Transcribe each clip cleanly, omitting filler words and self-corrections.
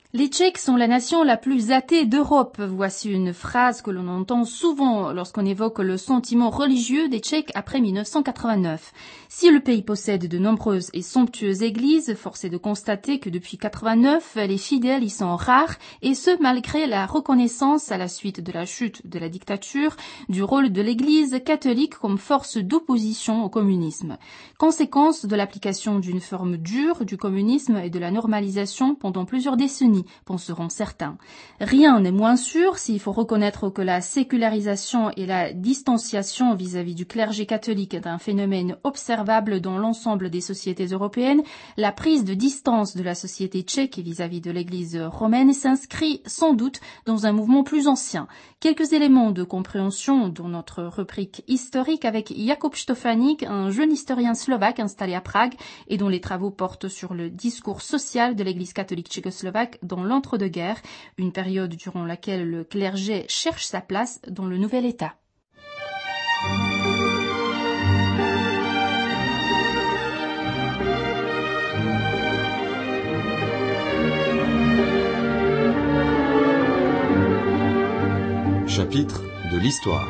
Les Tchèques sont la nation la plus athée d'Europe. Voici une phrase que l'on entend souvent lorsqu'on évoque le sentiment religieux des Tchèques après 1989. Si le pays possède de nombreuses et somptueuses églises, force est de constater que depuis 89, les fidèles y sont rares, et ce malgré la reconnaissance à la suite de la chute de la dictature du rôle de l'Église catholique comme force d'opposition au communisme. Conséquence de l'application d'une forme dure du communisme et de la normalisation pendant plusieurs décennies, penseront certains. Rien n'est moins sûr s'il faut reconnaître que la sécularisation et la distanciation vis-à-vis du clergé catholique est un phénomène observable dans l'ensemble des sociétés européennes. La prise de distance de la société tchèque vis-à-vis de l'Église romaine s'inscrit sans doute dans un mouvement plus ancien. Quelques éléments de compréhension dans notre rubrique historique avec Jakub Štofaník, un jeune historien slovaque installé à Prague et dont les travaux portent sur le discours social de l'Église catholique tchécoslovaque dans l'entre-deux-guerres, une période durant laquelle le clergé cherche sa place dans le nouvel État. Chapitre de l'histoire.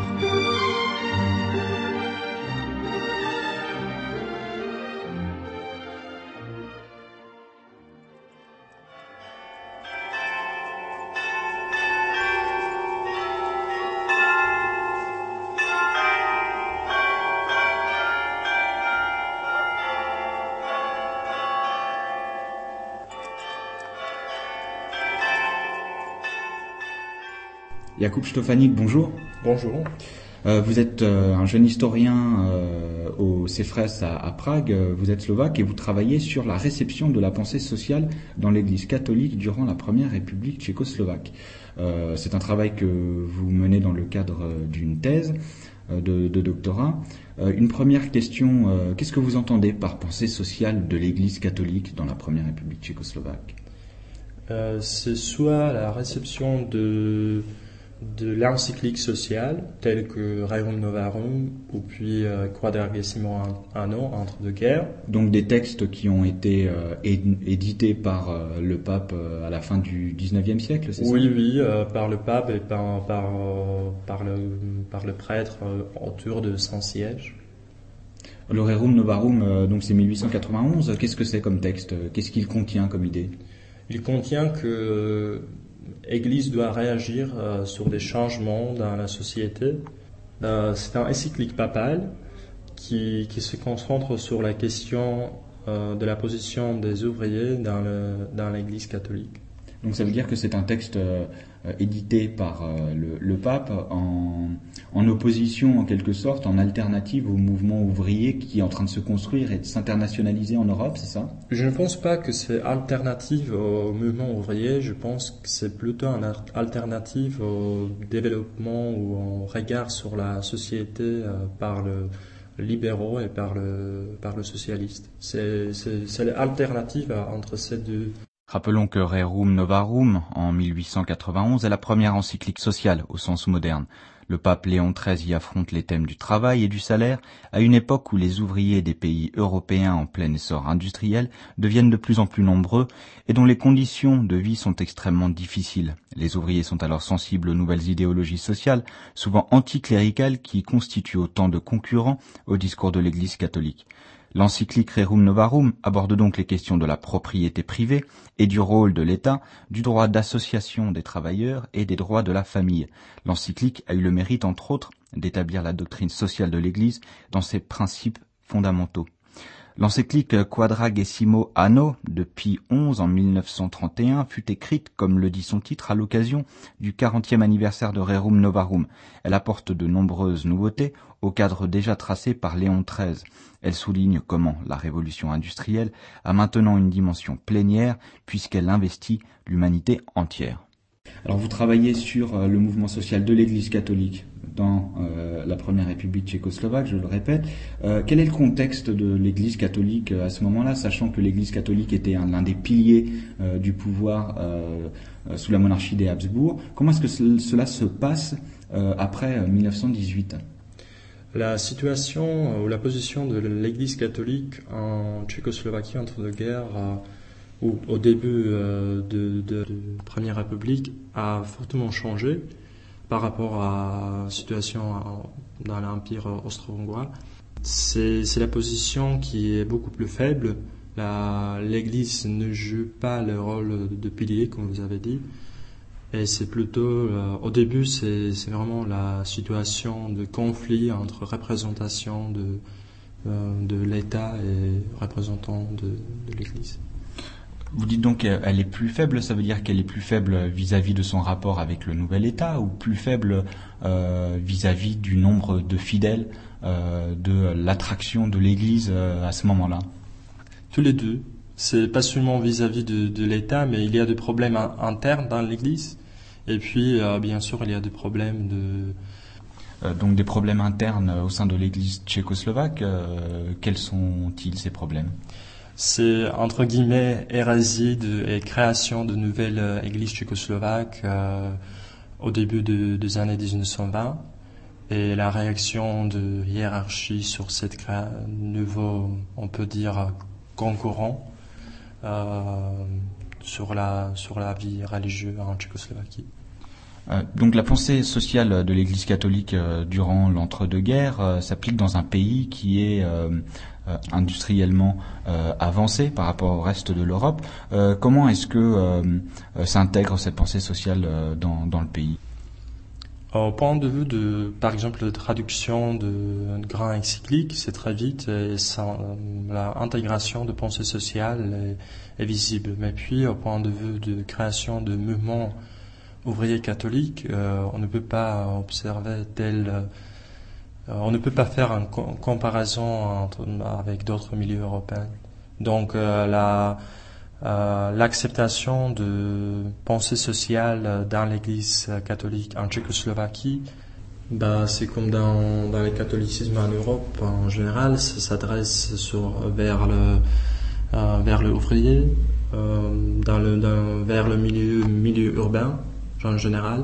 Jakub Štofaník, bonjour. Bonjour. Vous êtes un jeune historien au CEFRES à Prague, vous êtes slovaque et vous travaillez sur la réception de la pensée sociale dans l'Église catholique durant la Première République tchécoslovaque. C'est un travail que vous menez dans le cadre d'une thèse de doctorat. Une première question, qu'est-ce que vous entendez par pensée sociale de l'Église catholique dans la Première République tchécoslovaque ? C'est soit la réception de l'encyclique sociale, telle que Rerum Novarum ou puis Quadragesimo Anno, entre deux guerres. Donc des textes qui ont été édités par le pape à la fin du 19e siècle, c'est ça ? Oui, par le pape et par le prêtre autour de son siège. Le Rerum Novarum, donc c'est 1891. Qu'est-ce que c'est comme texte ? Qu'est-ce qu'il contient comme idée ? Il contient que l'Église doit réagir sur des changements dans la société. C'est un encyclique papal qui se concentre sur la question de la position des ouvriers dans l'Église catholique. Donc ça veut dire que c'est un texte édité par le pape en opposition en quelque sorte, en alternative au mouvement ouvrier qui est en train de se construire et de s'internationaliser en Europe, c'est ça ? Je ne pense pas que c'est alternative au mouvement ouvrier, je pense que c'est plutôt une alternative au développement ou au regard sur la société par le libéraux et par le socialiste. C'est l'alternative entre ces deux. Rappelons que Rerum Novarum, en 1891, est la première encyclique sociale au sens moderne. Le pape Léon XIII y affronte les thèmes du travail et du salaire à une époque où les ouvriers des pays européens en plein essor industriel deviennent de plus en plus nombreux et dont les conditions de vie sont extrêmement difficiles. Les ouvriers sont alors sensibles aux nouvelles idéologies sociales, souvent anticléricales, qui constituent autant de concurrents au discours de l'Église catholique. L'encyclique Rerum Novarum aborde donc les questions de la propriété privée et du rôle de l'État, du droit d'association des travailleurs et des droits de la famille. L'encyclique a eu le mérite, entre autres, d'établir la doctrine sociale de l'Église dans ses principes fondamentaux. L'encyclique Quadragesimo Anno de Pie XI en 1931 fut écrite, comme le dit son titre, à l'occasion du 40e anniversaire de Rerum Novarum. Elle apporte de nombreuses nouveautés au cadre déjà tracé par Léon XIII. Elle souligne comment la révolution industrielle a maintenant une dimension plénière puisqu'elle investit l'humanité entière. Alors vous travaillez sur le mouvement social de l'Église catholique dans la Première République tchécoslovaque, je le répète. Quel est le contexte de l'Église catholique à ce moment-là, sachant que l'Église catholique était l'un des piliers du pouvoir sous la monarchie des Habsbourg ? Comment est-ce que cela se passe après 1918 ? La situation ou la position de l'Église catholique en Tchécoslovaquie entre deux guerres, ou au début Première République a fortement changé par rapport à la situation dans l'Empire austro-hongrois. C'est la position qui est beaucoup plus faible. L'Église ne joue pas le rôle de pilier, comme vous avez dit. Et c'est plutôt, au début, c'est vraiment la situation de conflit entre représentation de l'État et représentants de l'Église. Vous dites donc qu'elle est plus faible, ça veut dire qu'elle est plus faible vis-à-vis de son rapport avec le nouvel État ou plus faible vis-à-vis du nombre de fidèles, de l'attraction de l'Église à ce moment-là? Tous les deux. C'est pas seulement vis-à-vis de l'État, mais il y a des problèmes internes dans l'Église. Et puis, bien sûr, il y a des problèmes donc des problèmes internes au sein de l'Église tchécoslovaque. Quels sont-ils ces problèmes? C'est entre guillemets hérésie et création de nouvelles églises tchécoslovaques au début des années 1920 et la réaction de hiérarchie sur cette nouveau, on peut dire, concurrent sur la vie religieuse en Tchécoslovaquie. Donc la pensée sociale de l'Église catholique durant l'entre-deux-guerres s'applique dans un pays qui est industriellement avancé par rapport au reste de l'Europe. Comment est-ce que s'intègre cette pensée sociale dans le pays? Au point de vue de, par exemple, de traduction de grands encycliques, c'est très vite et l'intégration de pensée sociale est visible. Mais puis, au point de vue de création de mouvements ouvriers catholiques, on ne peut pas observer on ne peut pas faire une comparaison avec d'autres milieux européens. Donc, l'acceptation de pensée sociale dans l'Église catholique en Tchécoslovaquie, c'est comme dans le catholicisme en Europe en général, ça s'adresse vers le ouvrier, vers le milieu urbain en général.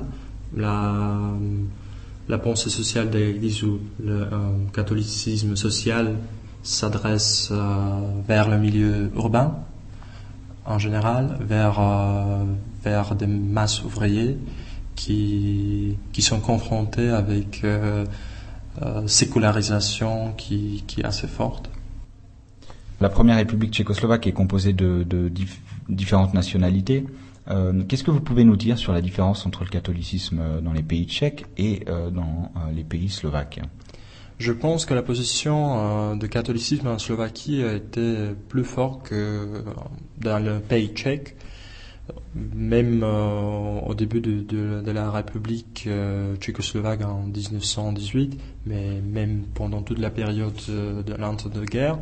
La pensée sociale de l'Église ou le catholicisme social s'adresse vers le milieu urbain en général, vers des masses ouvriers qui sont confrontés avec sécularisation qui est assez forte. La première République tchécoslovaque est composée de différentes nationalités. Qu'est-ce que vous pouvez nous dire sur la différence entre le catholicisme dans les pays tchèques et dans les pays slovaques? Je pense que la position de catholicisme en Slovaquie a été plus forte que dans le pays tchèque, même au début de la République tchécoslovaque en 1918, mais même pendant toute la période de l'entre-deux-guerres.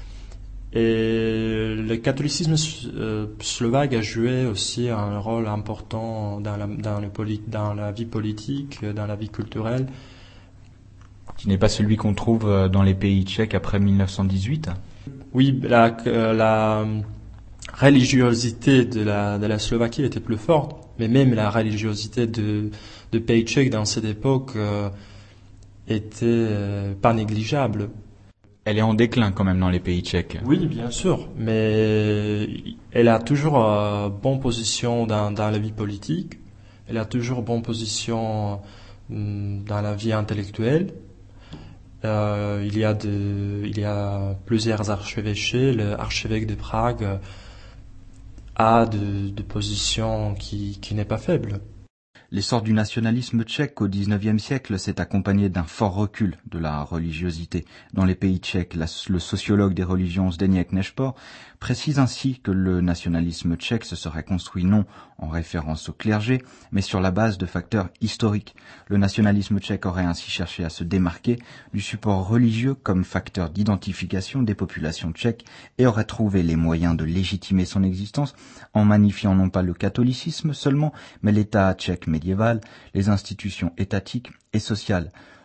Et le catholicisme slovaque a joué aussi un rôle important dans la vie politique, dans la vie culturelle. Qui n'est pas celui qu'on trouve dans les pays tchèques après 1918? Oui, la religiosité de la Slovaquie était plus forte, mais même la religiosité de pays tchèques dans cette époque était pas négligeable. Elle est en déclin quand même dans les pays tchèques. Oui, bien sûr, mais elle a toujours bonne position dans la vie politique, elle a toujours bonne position dans la vie intellectuelle. Il y a plusieurs archevêchés. L'archevêque de Prague a de positions qui n'est pas faible. L'essor du nationalisme tchèque au XIXe siècle s'est accompagné d'un fort recul de la religiosité dans les pays tchèques. Le sociologue des religions Zdeněk Nešpor précise ainsi que le nationalisme tchèque se serait construit non en référence au clergé, mais sur la base de facteurs historiques. Le nationalisme tchèque aurait ainsi cherché à se démarquer du support religieux comme facteur d'identification des populations tchèques et aurait trouvé les moyens de légitimer son existence en magnifiant non pas le catholicisme seulement, mais l'État tchèque médiéval, les institutions étatiques et sociales.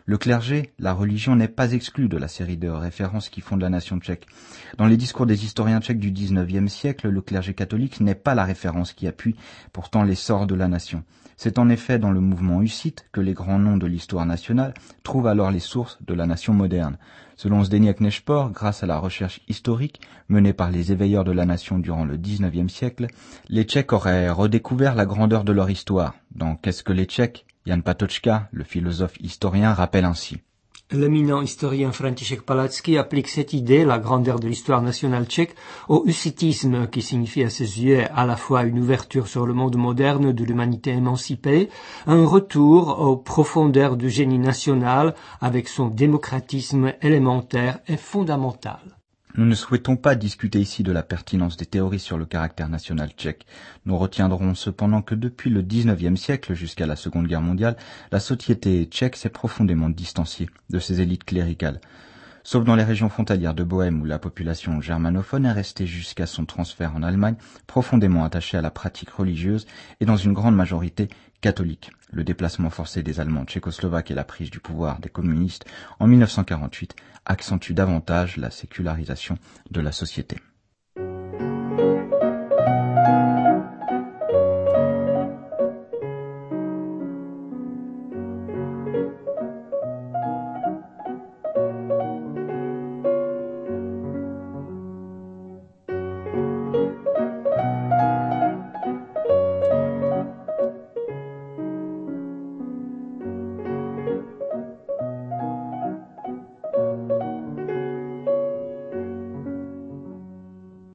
Le clergé, la religion n'est pas exclue de la série de références qui fondent la nation tchèque. Dans les discours des historiens tchèques du XIXe siècle, le clergé catholique n'est pas la référence qui appuie pourtant l'essor de la nation. C'est en effet dans le mouvement hussite que les grands noms de l'histoire nationale trouvent alors les sources de la nation moderne. Selon Zdeněk Nešpor, grâce à la recherche historique menée par les éveilleurs de la nation durant le XIXe siècle, les Tchèques auraient redécouvert la grandeur de leur histoire. Dans Qu'est-ce que les Tchèques ? Jan Patočka, le philosophe historien, rappelle ainsi. L'éminent historien František Palacký applique cette idée, la grandeur de l'histoire nationale tchèque, au hussitisme qui signifie à ses yeux à la fois une ouverture sur le monde moderne de l'humanité émancipée, un retour aux profondeurs du génie national avec son démocratisme élémentaire et fondamental. Nous ne souhaitons pas discuter ici de la pertinence des théories sur le caractère national tchèque. Nous retiendrons cependant que depuis le XIXe siècle jusqu'à la Seconde Guerre mondiale, la société tchèque s'est profondément distanciée de ses élites cléricales. Sauf dans les régions frontalières de Bohême où la population germanophone est restée jusqu'à son transfert en Allemagne profondément attachée à la pratique religieuse et dans une grande majorité catholique. Le déplacement forcé des Allemands tchécoslovaques et la prise du pouvoir des communistes en 1948 accentuent davantage la sécularisation de la société.